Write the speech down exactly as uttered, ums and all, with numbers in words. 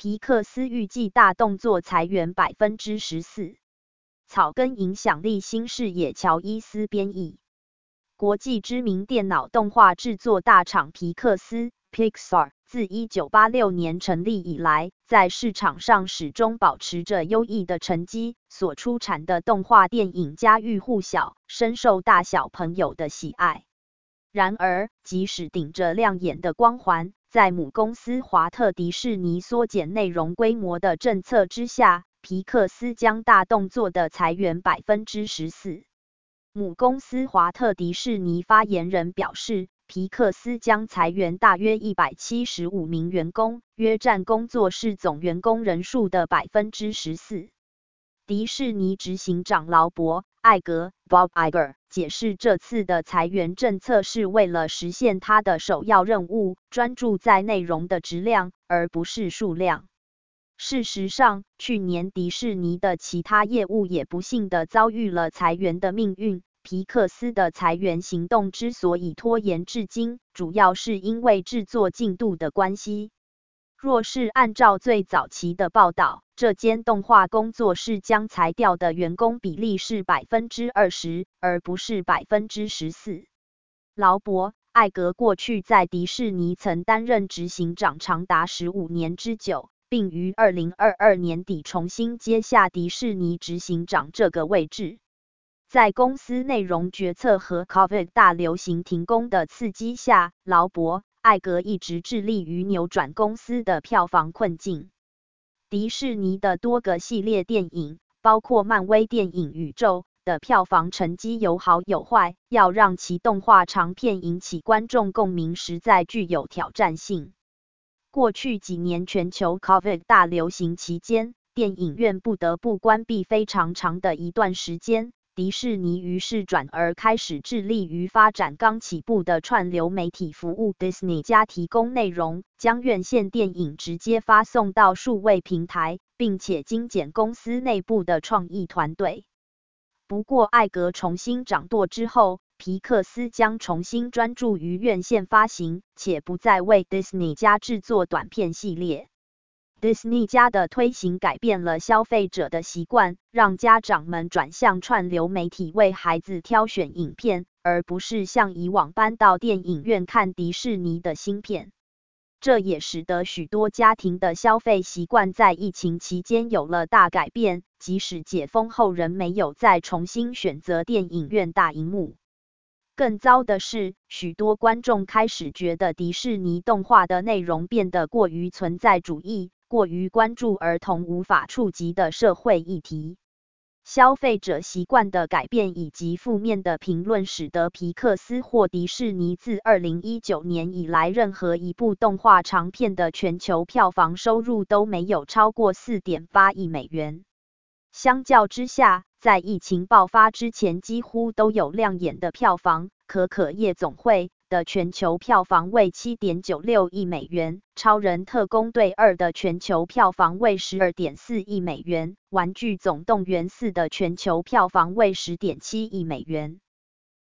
皮克斯预计大动作裁员 百分之十四。草根影响力新视野乔伊斯编译。国际知名电脑动画制作大厂皮克斯 Pixar 自一九八六年成立以来，在市场上始终保持着优异的成绩，所出产的动画电影家喻户晓，深受大小朋友的喜爱。然而，即使顶着亮眼的光环，在母公司华特迪士尼缩减内容规模的政策之下，皮克斯将大动作的裁员 百分之十四。母公司华特迪士尼发言人表示，皮克斯将裁员大约一百七十五名员工，约占工作室总员工人数的 百分之十四。迪士尼执行长劳勃·艾格 Bob Iger 解释，这次的裁员政策是为了实现他的首要任务，专注在内容的质量，而不是数量。事实上，去年迪士尼的其他业务也不幸地遭遇了裁员的命运。皮克斯的裁员行动之所以拖延至今，主要是因为制作进度的关系。若是按照最早期的报道，这间动画工作室将裁掉的员工比例是 百分之二十， 而不是 百分之十四。劳勃·艾格过去在迪士尼曾担任执行长长达十五年之久，并于二零二二年底重新接下迪士尼执行长这个位置。在公司内容决策和 COVID 大流行停工的刺激下，劳勃·艾格一直致力于扭转公司的票房困境。迪士尼的多个系列电影，包括漫威电影宇宙的票房成绩有好有坏，要让其动画长片引起观众共鸣实在具有挑战性。过去几年全球 COVID 大流行期间，电影院不得不关闭非常长的一段时间。迪士尼于是转而开始致力于发展刚起步的串流媒体服务 Disney 加提供内容，将院线电影直接发送到数位平台，并且精简公司内部的创意团队。不过艾格重新掌舵之后，皮克斯将重新专注于院线发行，且不再为 Disney 加制作短片系列。Disney 加的推行改变了消费者的习惯，让家长们转向串流媒体为孩子挑选影片，而不是像以往般到电影院看迪士尼的新片。这也使得许多家庭的消费习惯在疫情期间有了大改变，即使解封后仍没有再重新选择电影院大荧幕。更糟的是，许多观众开始觉得迪士尼动画的内容变得过于存在主义，过于关注儿童无法触及的社会议题。消费者习惯的改变以及负面的评论使得皮克斯或迪士尼自二零一九年以来任何一部动画长片的全球票房收入都没有超过 四点八亿美元。相较之下，在疫情爆发之前几乎都有亮眼的票房，可可夜总会的全球票房为 七点九六亿美元，超人特工队二的全球票房为 十二点四亿美元，玩具总动员四的全球票房为 十点七亿美元。